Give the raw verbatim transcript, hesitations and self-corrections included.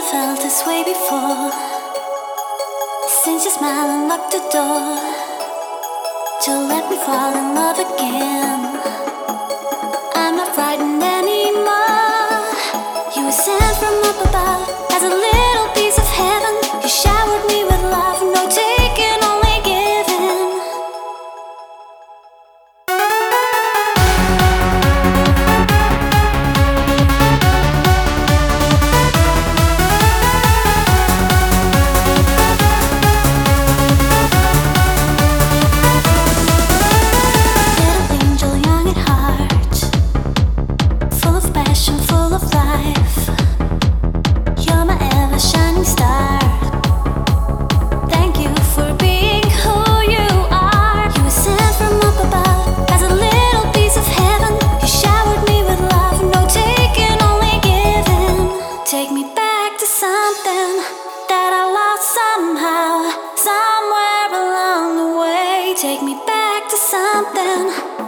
felt this way before. Since you smiled and locked the door to let me fall in love again. I'm not frightened anymore. You were sent from up above as a little piece of heaven. You showered me with love, no taking, only giving. Full of life, you're my ever shining star. Thank you for being who you are. You were sent from up above as a little piece of heaven. You showered me with love, no taking, only giving. Take me back to something that I lost somehow, somewhere along the way. Take me back to something